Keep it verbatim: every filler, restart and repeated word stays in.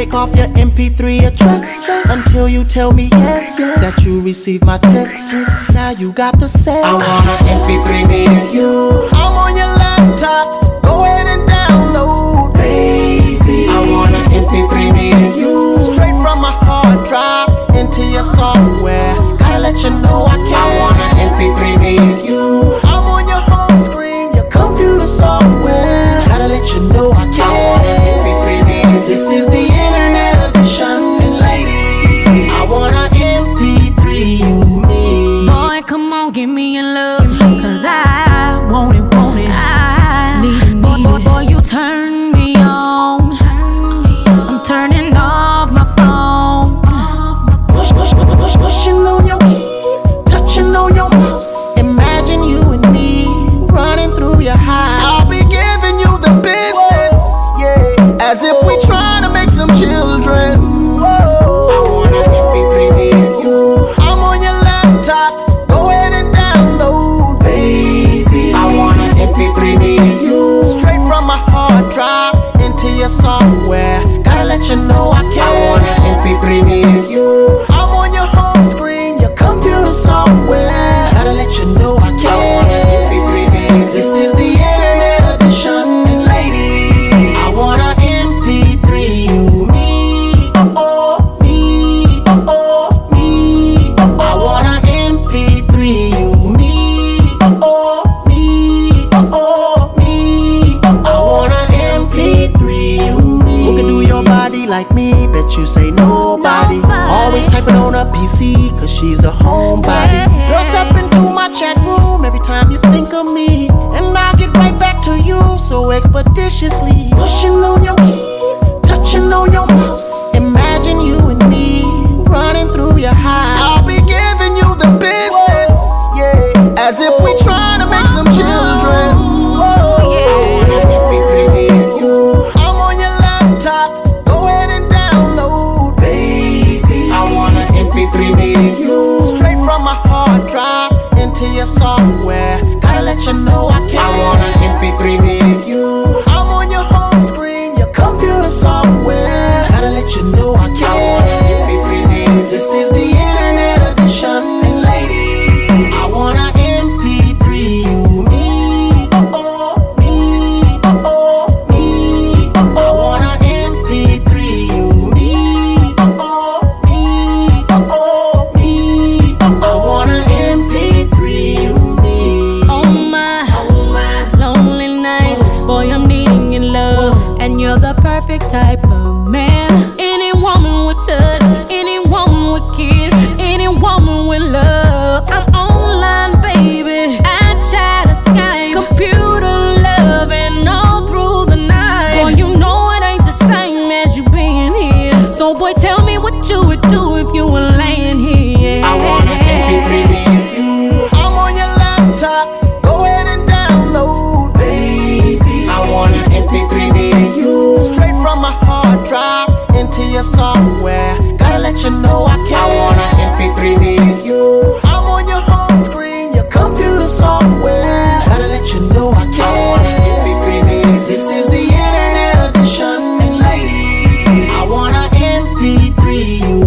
take off your M P three address until you tell me yes, that you received my text. Now you got the set. I wanna M P three me and you. I'm on your laptop, go ahead and download, baby. I wanna M P three me and you. Straight from my hard drive into your software. Gotta let you know I can. I wanna M P three me and you. I'm on your home screen, your computer software. Gotta let you know I can. I wanna M P three me and you. This is the internet edition, and ladies, I wanna M P three you me. Boy, come on, give me your love, cause I want it, want it. I need it, boy, boy, boy, you turn me on. I'm turning off my phone. Push, push, push, push, pushing on your keys, touching on your mouse. Imagine you and me running through your house. I'll be giving you the business, yeah, as if we trying to make some children. Whoa. I wanna M P three me and you. I'm on your laptop, go ahead and download, baby. I wanna M P three me and you. Straight from my hard drive into your software. Gotta let you know I can. I wanna M P three me and you. I'm on your home screen, your computer software. Gotta let you know I can. I wanna M P three me and you. This is the internet edition, and ladies, I wanna M P three you me. Oh oh me, oh oh me. Oh, I wanna M P three you me. Oh oh me, oh oh me. Oh, I wanna M P three you me. Who can do your body like me? Bet you say nobody. Nobody. Always typing on a P C, cause she's a homebody. Yeah. Girl, step into my chat room every time you think of me, and I get right back to you so expeditiously. Pushing on your keys, touching on your mouse. Imagine you and me running through your house. I'll be giving you the business, yeah, as if we trying to make some children. Whoa, I wanna M P three me and you. I'm on your laptop, go ahead and download, baby. I wanna M P three me and you. Straight from my hard drive into your software. Gotta let you know I can. I wanna M P three me and you. I'm on your home screen, your computer software. Gotta let you know I can. I wanna M P three me and you. This is the internet edition, and ladies, I wanna M P three you me. Oh oh me, oh oh me. Oh, I wanna M P three you me. Oh oh me, oh oh me. Oh, I wanna M P three you me. Oh my, lonely nights. Boy, I'm needing your love, and you're the perfect type of man. Any woman would touch, any woman would kiss, any woman would love. I'm online, baby. I chat a Skype, computer loving all through the night. Boy, you know it ain't the same as you being here. So boy, tell me what you would do if you were laying here. I wanna M P three me and you. I'm on your laptop, go ahead and download, baby. I wanna M P three me and you. Straight from my hard drive into your software. Gotta let you know I can. I wanna M P three me and you. I'm on your home screen, your computer software. Gotta let you know I can. I wanna M P three me and you. This is the internet edition, and ladies, I wanna M P three you